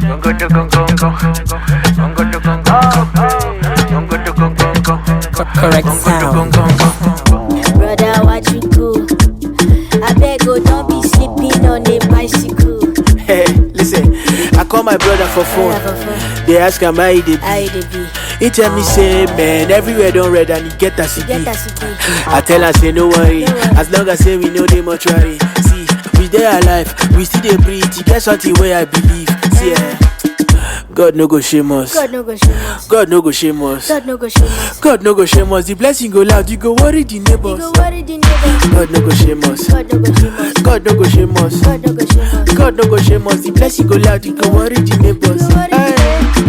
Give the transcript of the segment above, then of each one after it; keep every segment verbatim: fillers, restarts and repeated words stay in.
Gongo to gongo gongo. Gongo to gongo gongo. Gongo to gongo gongo. Correct sound. Brother, what you do? I beg you, don't be sleeping on a bicycle. Hey, listen, I call my brother for phone. They ask am how he dey How be. you dey be? He tell me say, man, everywhere don't red and he get as he Get be. as you dey. I tell her say no worry, as long as say we know the mortuary. See, we dey alive, we still dey breathe. He get something where I believe. See, eh, God no go shame us. God no go shame us. God no go shame us. God no go shame us. God no go shame us. The blessing go loud, you go worry the You neighbors. go worry the neighbors. God no go shame us. God no go shame us. God no go shame us. God no go shame us. God no go shame us. The blessing go loud, you go worry the neighbors. You go worry the Hey.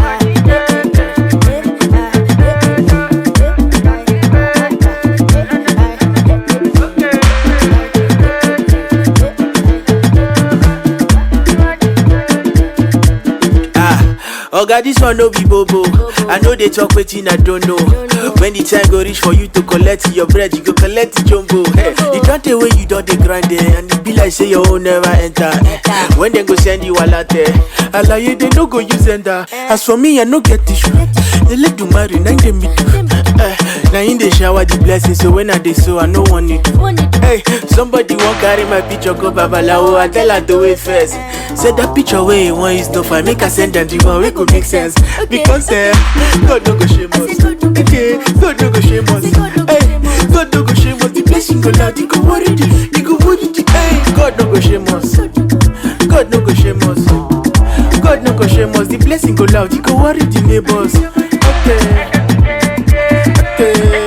Oga, this one no be bobo. I know they talk wetin I don't know. When the time go reach for you to collect your bread, you go collect the jumbo. Hey, you don't tell when you don't dey grind there, and it be like say your own never enter. When they go send you all out there, alaye they no go use enter. As for me, I no get tissue. They let you marry, now they me do. Now in the shower the blessing, so when I dey so I no want it. Hey, somebody won't carry my picture go babalawo. I tell her do it first. Say that picture where you want is no fine. Make her send them the one wey go make sense. Because eh, God no go shame us. Okay, God no go shame us. Hey, God no go shame us. The blessing go loud, you go worry the, you go worry the. Hey, God no go shame us. God no go shame us. God no go shame us. The blessing go loud, you go worry the neighbors. Okay. Okay.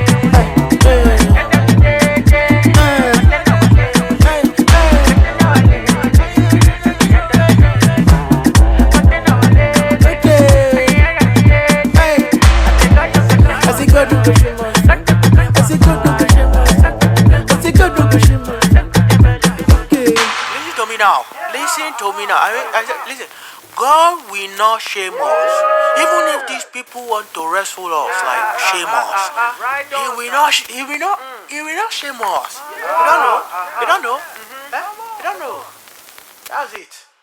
Now, listen to me now. I, I said, listen, God will not shame us. Even if these people want to wrestle us, like shame us, He will not. He will not. He will not shame us. You don't know. You don't know. Eh? You don't know. That's it.